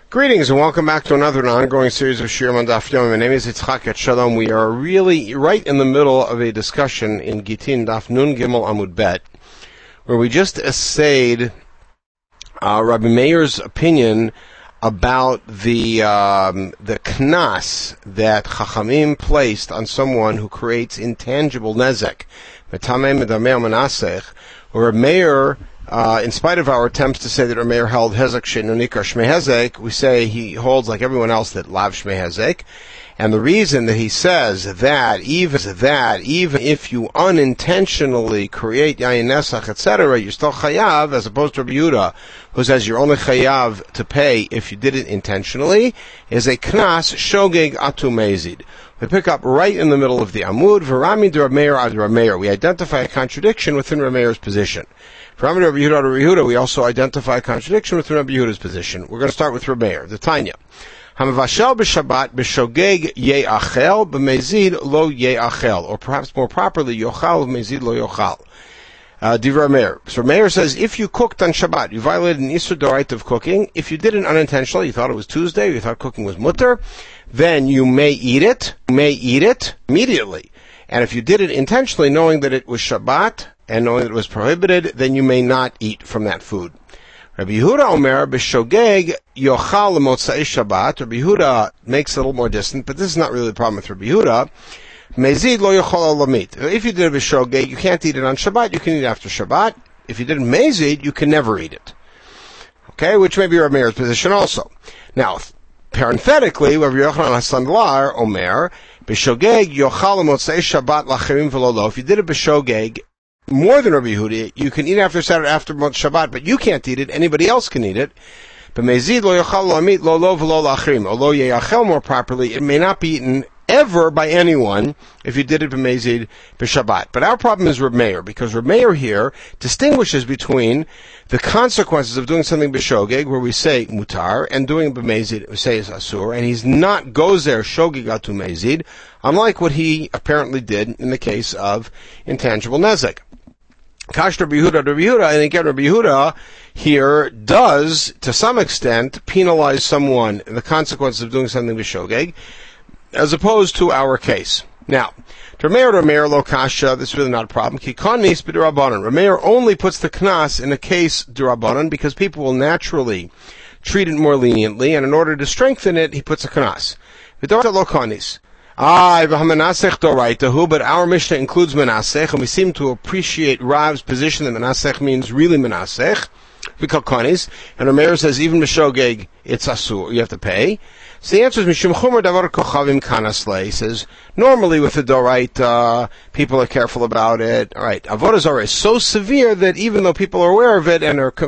Greetings and welcome back to another ongoing series of Shirim on Daf Yomi. My name is Yitzchak Shalom. We are really right in the middle of a discussion in Gittin Daf Nun Gimel Amud Bet, where we just essayed Rabbi Meir's opinion about the knas that Chachamim placed on someone who creates intangible nezek. Metameh medameh menasech, where Rabbi Meir, in spite of our attempts to say that Rabbi Meir held Hezek She'eino Nikar Shmei Hezek, we say he holds, like everyone else, that Lav Shmei Hezek. And the reason that he says that even if you unintentionally create Yayin Nesach, etc., you're still Chayav, as opposed to Rabbi Yehuda, who says you're only Chayav to pay if you did it intentionally, is a Knas Shogeg Atu Mezid. We pick up right in the middle of the Amud, V'rami de Rabbi Meir ad Rabbi Meir. We identify a contradiction within Rabbi Meir's position. For Rabbi Yehuda, we also identify a contradiction within Rabbi Yehuda's position. We're going to start with Rabbi Meir, the Tanya. Hamavashel b'Shabbat b'shogeg ye'achel b'mezid lo ye'achel, or perhaps more properly, yochal b'mezid lo yochal. Divrei Meir. So Meir says, if you cooked on Shabbat, you violated an Isur Doraita of cooking. If you did it unintentionally, you thought it was Tuesday, you thought cooking was mutter, then you may eat it immediately. And if you did it intentionally, knowing that it was Shabbat, and knowing that it was prohibited, then you may not eat from that food. Rabbi Yehuda Omer b'shogeg yochal l'motzai Shabbat. Rabbi Yehuda makes it a little more distant, but this is not really the problem with Rabbi Yehuda. Mezid lo yochal lamit. If you did it b'shogeg, you can't eat it on Shabbat. You can eat it after Shabbat. If you did it mezid, you can never eat it. Okay, which may be Rabbi Meir's position also. Now, parenthetically, Rabbi Yochanan HaSandlar Omer b'shogeg yochal l'motzai Shabbat lacherim v'lo lo. If you did it b'shogeg, more than Rabbi Yehuda, you can eat after Saturday, after Shabbat, but you can't eat it. Anybody else can eat it. But mezid lo yochal lamit lo lo v'lo lachrim. Although yeyachel more properly, it may not be eaten ever by anyone if you did it b'mezid b'Shabbat. But our problem is Reb Meir, because Reb Meir here distinguishes between the consequences of doing something b'shogeg, where we say mutar, and doing b'mezid, we say is asur, and he's not gozer shogeg atu mezid, unlike what he apparently did in the case of intangible nezek. Kash Rabbi Yehuda, and again Rabbi Yehuda here does, to some extent, penalize someone in the consequences of doing something b'shogeg, as opposed to our case. Now, Rabbi Meir lo kasha, this is really not a problem. Ki konis b'd'Rabbanan. Rabbi Meir only puts the knas in a case d'Rabbanan because people will naturally treat it more leniently, and in order to strengthen it, he puts a knas. V'd'Rabbanan lo konis. But our Mishnah includes Menasech, and we seem to appreciate Rav's position that Menasech means really Menasech. We call Konis, and Rameir says even Meshogeg, it's Asur, you have to pay. So the answer is Mishum Chomer Davar Kochavim Kanasle. He says, normally with the Doraita, people are careful about it. Alright, Avodah Zarah is so severe that even though people are aware of it and are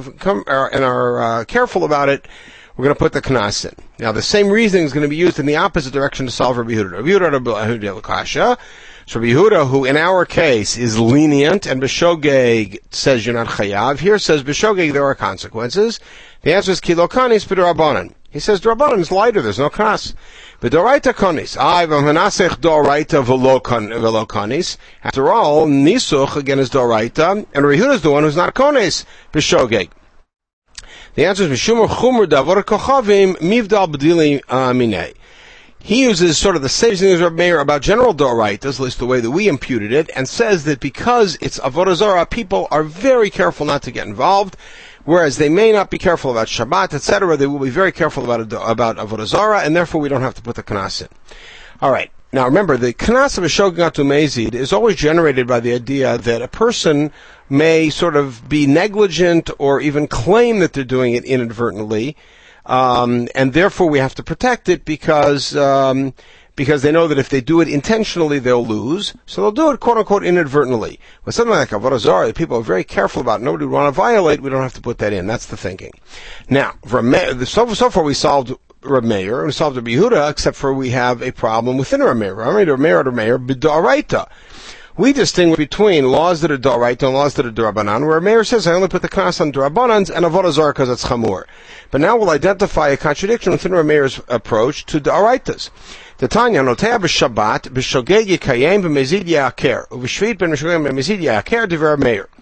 careful about it, we're going to put the knas in. Now, the same reasoning is going to be used in the opposite direction to solve Rabbi Yehuda. Rabbi Yehuda, so Rabbi Yehuda, who in our case is lenient, and b'shogeg says you're not chayav, here says b'shogeg there are consequences. The answer is kilo kanis b'd'Rabbanan. He says d'Rabbanan is lighter, there's no knas. B'doraita kanis. V'manasech doraita v'lo kanis. After all, nisuch again is doraita, and Rabbi Yehuda is the one who's not kanis b'shogeg. The answer is Mishum Chumur Davar Kochavim Mivdal B'dili Minei. He uses sort of the same thing as Rabbi Meir about general Doraitas, at least the way that we imputed it, and says that because it's Avodah Zarah, people are very careful not to get involved, whereas they may not be careful about Shabbat, etc. They will be very careful about Avodah Zarah, and therefore we don't have to put the Knas in. Alright. Now remember, the Knas of a Shogeg Atu Mezid is always generated by the idea that a person may sort of be negligent or even claim that they're doing it inadvertently, and therefore we have to protect it because they know that if they do it intentionally, they'll lose. So they'll do it, quote unquote, inadvertently. With something like Avodah Zarah, that people are very careful about, nobody would want to violate, we don't have to put that in. That's the thinking. Now, so far we solved Rabbi Meir, and we solved Rabbi Yehuda, except for we have a problem within Rabbi Meir. Rabbi Meir, b'd'Oraita. We distinguish between laws that are d'Oraita and laws that are d'Rabbanan, where Meir says, I only put the knas on d'Rabbanans and Avodah Zarah because it's chamur. But now we'll identify a contradiction within Rabbi Meir's approach to d'Oraitas. The Tanya, notea b'Shabbat, b'shogeg yikayem b'mezid ya'aker, u'v'shvit ben b'shogeg b'mezid ya'aker, divrei Meir.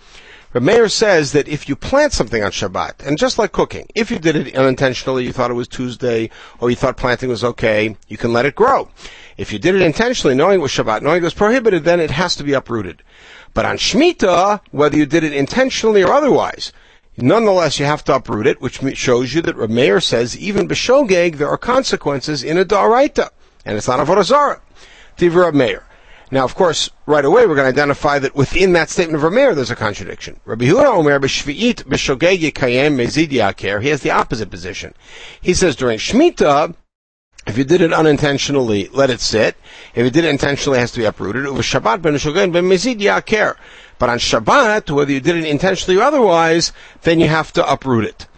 Reb Meir says that if you plant something on Shabbat, and just like cooking, if you did it unintentionally, you thought it was Tuesday, or you thought planting was okay, you can let it grow. If you did it intentionally, knowing it was Shabbat, knowing it was prohibited, then it has to be uprooted. But on Shemitah, whether you did it intentionally or otherwise, nonetheless you have to uproot it, which shows you that Reb Meir says even b'shogeg there are consequences in a da'araita, and it's not avodah zarah. Divrei Reb Meir. Now, of course, right away we're going to identify that within that statement of Reb Meir there's a contradiction. Rabbi Yehuda Omer b'shvi'it b'shogeg yikayem mezid yaker. He has the opposite position. He says during Shemitah, if you did it unintentionally, let it sit. If you did it intentionally, it has to be uprooted. It was Shabbat ben shogeg ben mezid yaker. But on Shabbat, whether you did it intentionally or otherwise, then you have to uproot it.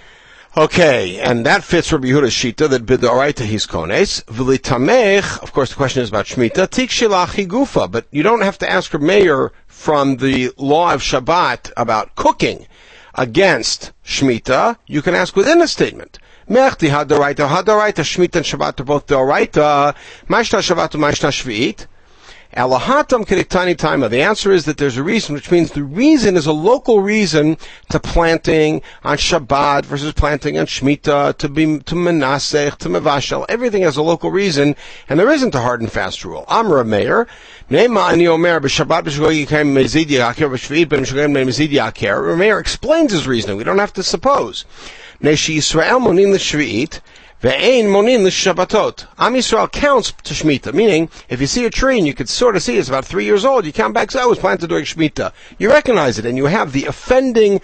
Okay, and that fits Rabbi Yehuda's shita that b'doraita he's kones. V'litamech, of course the question is about Shemitah, tik shilachi gufa, but you don't have to ask Reb Meir from the law of Shabbat about cooking against Shemitah. You can ask within a statement. Mechti hadoraita, Shemitah and Shabbat are both doraita, mashna Shabbat and mashna Shvi'it. Alahatam kediktani taima. The answer is that there's a reason, which means the reason is a local reason to planting on Shabbat versus planting on Shemitah, to menasech, to mevashel. Everything has a local reason, and there isn't a hard and fast rule. Amar Meir, Neima ani omer b'Shabbat b'shogeg yikayem mezid yaker b'shvi'it b'shogeg mezid yaker. Meir explains his reasoning. We don't have to suppose. Neshi Yisrael monin l'shvi'it. Ve'ein monin l'shabbatot. Am Yisrael counts to Shemitah, meaning, if you see a tree and you can sort of see it's about 3 years old, you count back, so it was planted during Shemitah. You recognize it, and you have the offending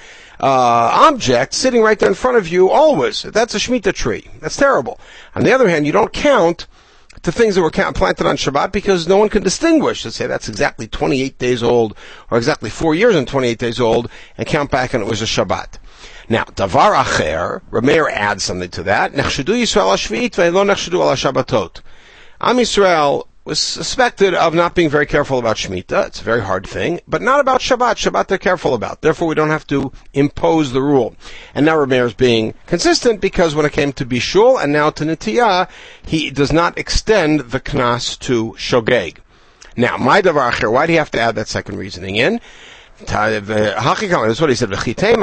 object sitting right there in front of you always. That's a Shemitah tree. That's terrible. On the other hand, you don't count to things that were planted on Shabbat because no one can distinguish to say that's exactly 28 days old, or exactly 4 years and 28 days old, and count back and it was a Shabbat. Now, davar acher, Reb Meir adds something to that. Nechshedu Yisrael HaShvi'it ve'lo nechshedu al HaShabbatot. Am Yisrael was suspected of not being very careful about Shemitah. It's a very hard thing, but not about Shabbat. Shabbat they're careful about. Therefore, we don't have to impose the rule. And now Reb Meir is being consistent because when it came to Bishul and now to Netiyah, he does not extend the Knas to Shogeg. Now, my davar acher, why do you have to add that second reasoning in? That's what he said.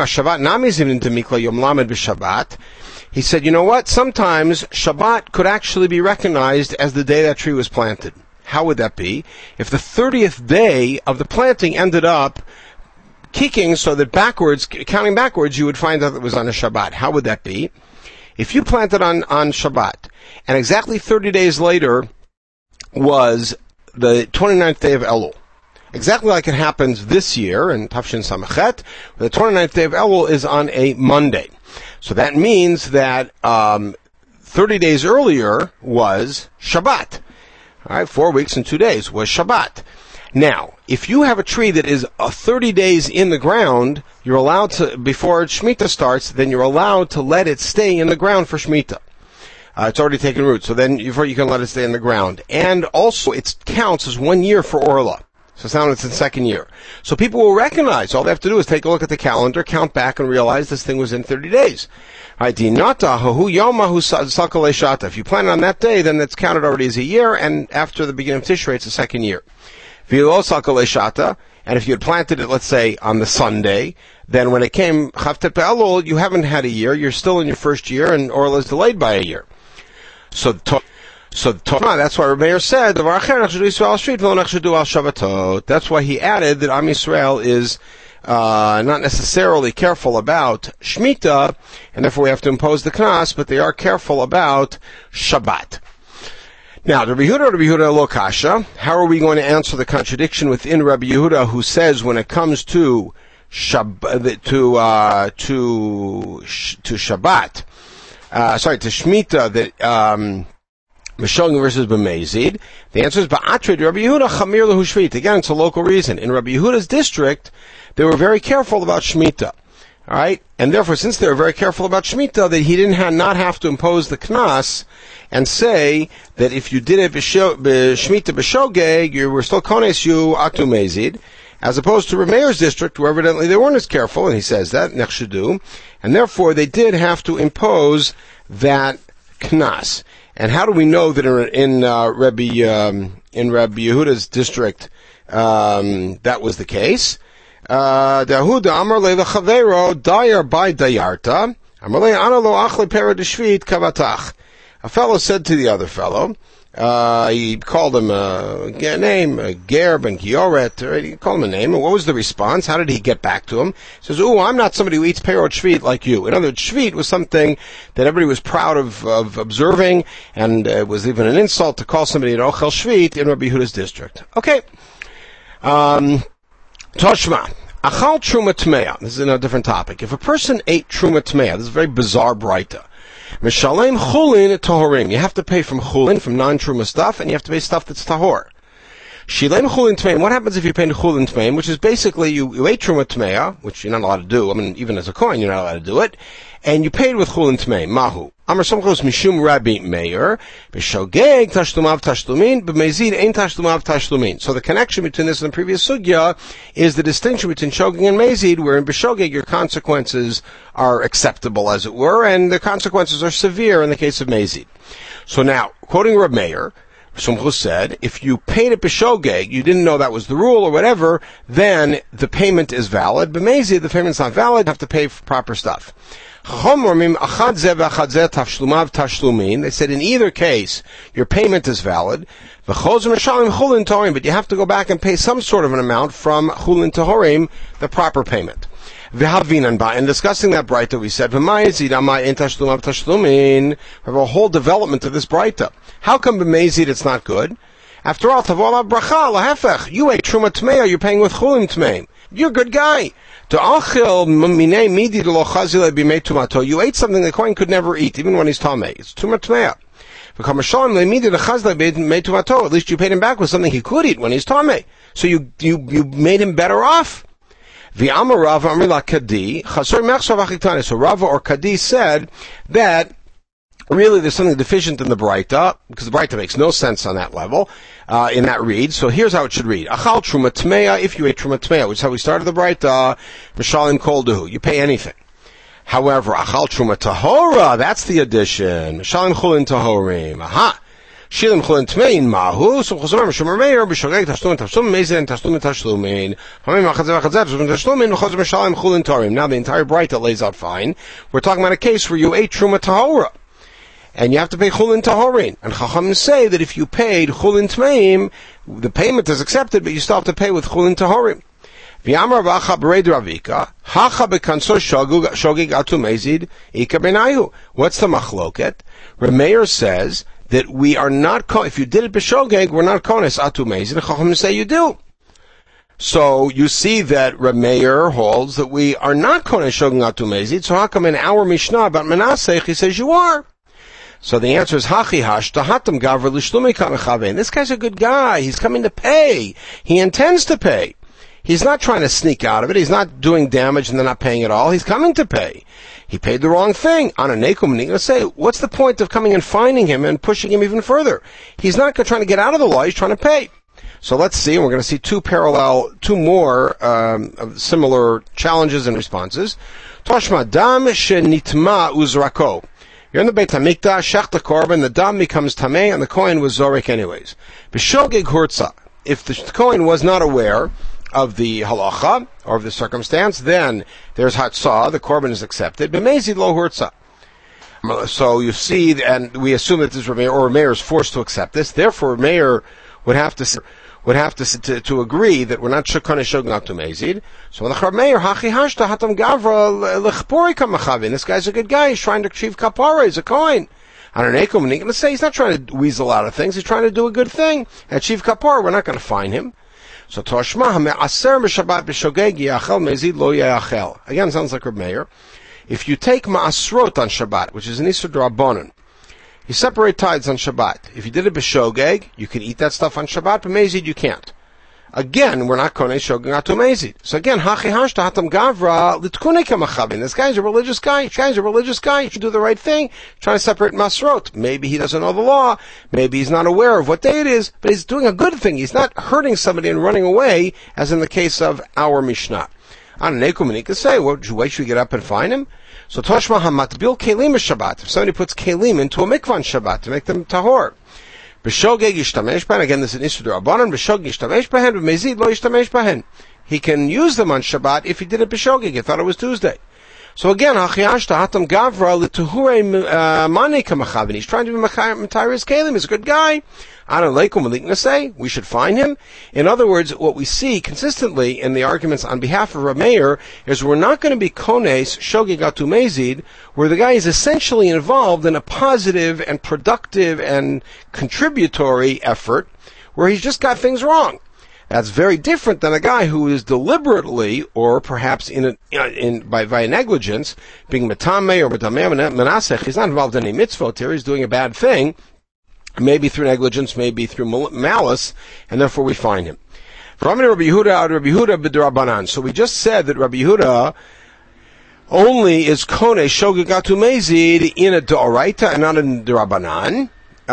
He said, you know what? Sometimes Shabbat could actually be recognized as the day that tree was planted. How would that be? If the 30th day of the planting ended up kicking so that counting backwards, you would find out it was on a Shabbat. How would that be? If you planted on Shabbat, and exactly 30 days later was the 29th day of Elul, exactly like it happens this year in Tafshin Samachet, the 29th day of Elul is on a Monday. So that means that 30 days earlier was Shabbat. All right, 4 weeks and 2 days was Shabbat. Now, if you have a tree that is 30 days in the ground, you're allowed to, before Shemitah starts, then you're allowed to let it stay in the ground for Shemitah. It's already taken root, so then you can let it stay in the ground. And also, it counts as 1 year for Orla. So now it's in second year. So people will recognize, all they have to do is take a look at the calendar, count back, and realize this thing was in 30 days. If you plan it on that day, then it's counted already as a year, and after the beginning of Tishrei, it's a second year. And if you had planted it, let's say, on the Sunday, then when it came Chavtet Be'elul, you haven't had a year, you're still in your first year, and Orla is delayed by a year. So that's why Reb Meir said, that's why he added that Am Yisrael is not necessarily careful about Shemitah, and therefore we have to impose the Knas, but they are careful about Shabbat. Now, Rabbi Yehuda lo kasha. How are we going to answer the contradiction within Rabbi Yehuda, who says when it comes to Shabbat, to Shemitah, that Meshogeg versus B'mezid? The answer is Ba'atrid Rabbi Yehuda Chamir Lehu Shvit. Again, it's a local reason. In Rabbi Yehuda's district, they were very careful about Shemitah. All right, and therefore, since they were very careful about Shemitah, that he didn't not have to impose the Knas and say that if you did it Shemitah b'Shogeg, you were still kones you atu mezid, as opposed to Reb Meir's district, where evidently they weren't as careful, and he says that nechshedu, and therefore they did have to impose that Knas. And how do we know that in Rabbi Yehuda's district that was the case? Dahuda Amar Le Chavero Dayar by Dayarta Amar Le Analo Achle Pera Deshvit Kavatach. A fellow said to the other fellow, he called him a name, Ger Ben Kioret, or he called him a name, and what was the response? How did he get back to him? He says, I'm not somebody who eats Perot Shvit like you. In other words, Shvit was something that everybody was proud of observing, and it was even an insult to call somebody an Ochel Shvit in Rabbi Yehuda's district. Okay. Toshma. Achal Truma Tmeya. This is a different topic. If a person ate Truma Tmeya, this is a very bizarre braita. Mishalem chulin tahorim. You have to pay from chulin, from non-truma stuff, and you have to pay stuff that's tahor. Shilem chulin tmeim. What happens if you pay chulin tmeim, which is basically you ate truma tmeya, which you're not allowed to do. I mean, even as a kohen, you're not allowed to do it, and you paid with chulin tmeim. Mahu. Amar somchos mishum Rabbi Meir b'shogeg tashlumav tashlumin b'mezid ein tashlumav tashlumin. So the connection between this and the previous sugya is the distinction between shogeg and mezid, where in b'shogeg your consequences are acceptable, as it were, and the consequences are severe in the case of mezid. So now, quoting Rabbi Meir, Somchus said, if you paid it b'shogeg, you didn't know that was the rule or whatever, then the payment is valid. B'mezid, the payment's not valid, you have to pay for proper stuff. They said in either case, your payment is valid, but you have to go back and pay some sort of an amount from chulin tahorim, the proper payment. In discussing that braita, we said, we have a whole development of this braita. How come b'mezid it's not good? After all, tavola bracha lahefech. You ate truma tmeya, you're paying with chulin tmeim. You're a good guy. You ate something the kohen could never eat, even when he's tamei. It's truma tmeya. At least you paid him back with something he could eat when he's tamei. So you made him better off. So Rava or Kadi said that really there's something deficient in the Braita, because the Braita makes no sense on that level, in that read. So here's how it should read. Achal Truma Tmeya, if you ate Truma Tmeya, which is how we started the Braita, Mishalim Kol Duhu, you pay anything. However, Achal Truma Tahora, that's the addition. Mishalim Chulin Tahorim. Aha! Shilim chulin tmein mahu. So chosam Shomer Meir b'shogeg tashlumin tashlumin mezid and tashlumin tashlumin. Hamim achadzeh achadzeh tashlumin tashlumin v'chosam mishalim chulin tarim. Now the entire Braita lays out fine. We're talking about a case where you ate truma tahora, and you have to pay chulin tahorin. And Chachamim say that if you paid chulin tmeim, the payment is accepted, but you still have to pay with chulin tahorim. V'yamar v'acha b'reid Ravika hacha b'kanso shogeg atu mezid ika b'nayu. What's the machloket? Reb Meir says that we are not, if you did it b'shogeg, we're not kones atu mezid. Chachamim say you do. So you see that Reb Meir holds that we are not kones shogeg atu mezid. So how come in our Mishnah about Menasech he says you are? So the answer is hachi hash tahatam gavra l'shlumi kamechavein. This guy's a good guy. He's coming to pay. He intends to pay. He's not trying to sneak out of it. He's not doing damage and then not paying at all. He's coming to pay. He paid the wrong thing. Ananekum, and he's going to say, what's the point of coming and finding him and pushing him even further? He's not trying to get out of the law. He's trying to pay. So let's see. We're going to see two more similar challenges and responses. Toshma dam shenitma uzrako. You're in the Beit HaMikdash, shech the korban, the dam becomes tamei, and the kohen was zorek anyways. B'shogeg hurtza. If the kohen was not aware of the halacha, or of the circumstance, then there's hatzah, the korban is accepted, b'mezid lo hurtza. So you see, and we assume that this Meir is forced to accept this, therefore Meir would have to agree that we're not shukane shogeg to mezid. So when the Meir hachi hashta hatam gavra lechpori kamachavin, this guy's a good guy, he's trying to achieve kapara, he's a kohen. Ananekum, and he's going to say he's not trying to weasel out of things, he's trying to do a good thing, achieve kapara, we're not going to fine him. So Toshma me'aser b'Shabbat b'shogeg yachel mezid lo yachel. Again, sounds like Reb Meir. If you take ma'asrot on Shabbat, which is an Isur D'Rabbanan, you separate tithes on Shabbat. If you did it b'shogeg, you can eat that stuff on Shabbat, but mezid you can't. Again, we're not konei shogeg atu mezid. So again, hachi hashta hatam gavra l'tkunei kamachavin. This guy's a religious guy. He should do the right thing. Trying to separate masrot. Maybe he doesn't know the law. Maybe he's not aware of what day it is. But he's doing a good thing. He's not hurting somebody and running away, as in the case of our Mishnah. Ananekum, and he could say, why should we get up and find him? So Toshma hamatbil kelim Shabbat. If somebody puts kelim into a mikvan Shabbat to make them tahor. B'shogeg yishtamesh behen. Again, this is an Isur D'Rabbanan. B'shogeg yishtamesh behen. B'mezid lo yishtamesh behen. he can use them on Shabbat if he did it b'shogeg. He thought it was Tuesday. So again, Hachiyashta Hatam Gavra L'Tuhure Mane Kamachavin. He's trying to be Matyrus Kalim. He's a good guy. Adon Leikum Maliknasei. We should find him. In other words, what we see consistently in the arguments on behalf of Rav Meir is we're not going to be Kones Shogeg Atu Mezid, where the guy is essentially involved in a positive and productive and contributory effort, where he's just got things wrong. That's very different than a guy who is deliberately, or perhaps by negligence, being metame or metameh menasech. He's not involved in any mitzvot here. He's doing a bad thing, maybe through negligence, maybe through malice, and therefore we find him. So we just said that Rabbi Yehuda only is koneh shogegatu mezid in a d'oraita and not in d'Rabbanan,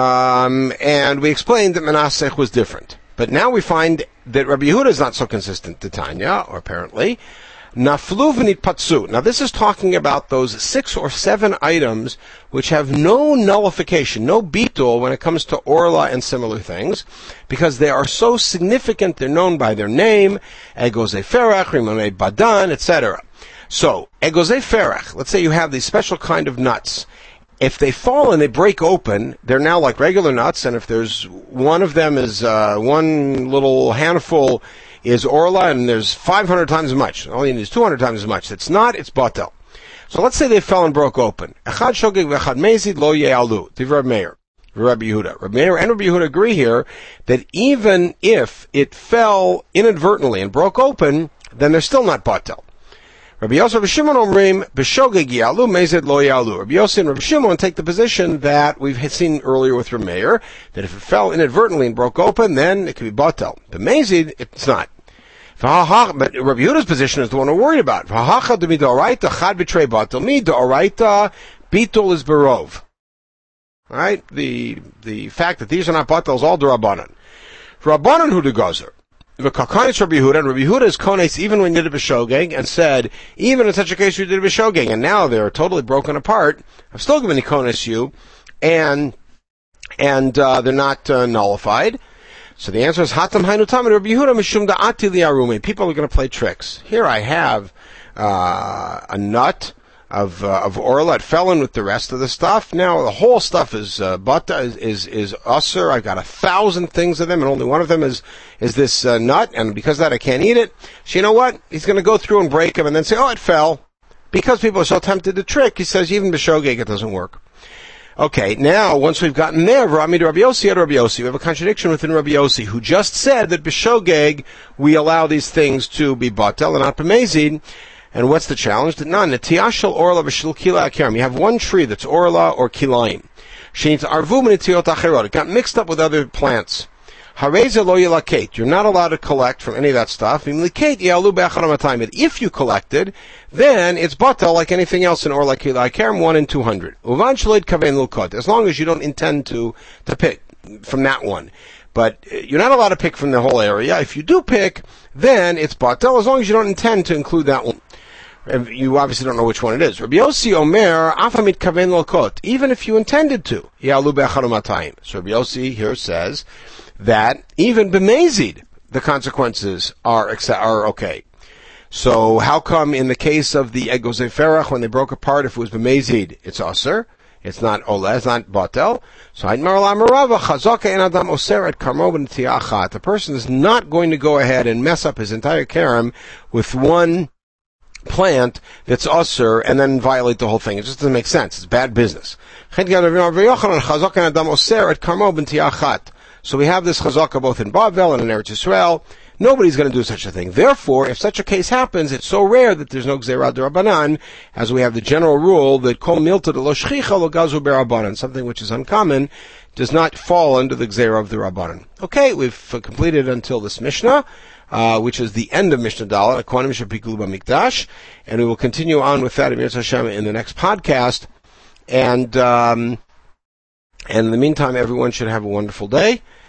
and we explained that menasech was different. But now we find that Rabbi Yehuda is not so consistent to Tanya, or apparently. Naflu v'nitpatsu. Now this is talking about those 6 or 7 items which have no nullification, no bitul when it comes to Orla and similar things, because they are so significant, they're known by their name, Egoze Ferach, Rimone Badan, etc. So, Egoze Ferach, let's say you have these special kind of nuts. If they fall and they break open, they're now like regular nuts, and if there's one of them is one little handful is Orla, and there's 500 times as much, all you need is 200 times as much. It's not, it's batel. So let's say they fell and broke open. Echad shogeg v'echad mezid lo ye'alu. Divrei Meir, Rabbi Yehuda. Rabbi Meir and Rabbi Yehuda agree here that even if it fell inadvertently and broke open, then they're still not batel. Rabbi Yossi and Rabbi Shimon omrim b'shogeg yalu mezid lo yalu. Rabbi Yossi and Rabbi Shimon take the position that we've seen earlier with Rabbi Meir, that if it fell inadvertently and broke open, then it could be batel. The mezid, it's not. But Rabbi Yehuda's position is the one we're worried about. V'hacha d'midoraita chad b'trei batel. Midoraita bitul is berov. All right, the fact that these are not batel is all d'Rabbanan. Rabbanan hu degazer. The Kakanis Rabbi Yehuda, and Rabbi Yehuda is kones even when you did a b'shogeg, and said, even in such a case you did a b'shogeg, and now they're totally broken apart, I'm still going to kones you, and they're not nullified. So the answer is Hatam Hainu Tamid Rabbi Yehuda Mishum Da'ati Li'arumi. People are going to play tricks. Here I have a nut of Orla. It fell in with the rest of the stuff. Now the whole stuff is bata, is usser. I've got 1,000 things of them, and only one of them is this nut. And because of that, I can't eat it. So you know what? He's going to go through and break them, and then say, "Oh, it fell." Because people are so tempted to trick, he says, even b'shogeg it doesn't work. Okay, now, once we've gotten there, Rabbi Yossi and Rabbi Yossi, we have a contradiction within Rabbi Yossi, who just said that b'shogeg, we allow these things to be batel and not b'mezid. And what's the challenge? That none, netiyah orla v'shel kila akerim. You have one tree that's orla or kilaim. She'nitz arvu m'netiyot acherot. It got mixed up with other plants. Hareza lo yelaket. You're not allowed to collect from any of that stuff. But if you collected, then it's batal like anything else in Orla Kila Akerim 1 in 200. Uvan shaloid kaven lukot. As long as you don't intend to pick from that one. But you're not allowed to pick from the whole area. If you do pick, then it's batal as long as you don't intend to include that one. You obviously don't know which one it is. Rabbi Yossi Omer, afamit kaven lukot. Even if you intended to. Yalu be'acharumatayim. So Rabbi Yossi here says that even b'mezid, the consequences are okay. So how come in the case of the Egoze Ferach, when they broke apart, if it was b'mezid, it's aser, it's not olah, it's not batel. So the person is not going to go ahead and mess up his entire karam with one plant that's aser and then violate the whole thing. It just doesn't make sense. It's bad business. So we have this chazaka both in Bavel and in Eretz Yisrael. Nobody's going to do such a thing. Therefore, if such a case happens, it's so rare that there's no gzeirah d'Rabbanan, as we have the general rule that kol milta de lo shchicha lo gazu b'Rabbanan, something which is uncommon, does not fall under the gzeirah of the Rabbanan. Okay, we've completed until this Mishnah, which is the end of Mishnah Dalet, Akonim Shepiklu B'Mikdash, and we will continue on with that in the next podcast. And in the meantime, everyone should have a wonderful day.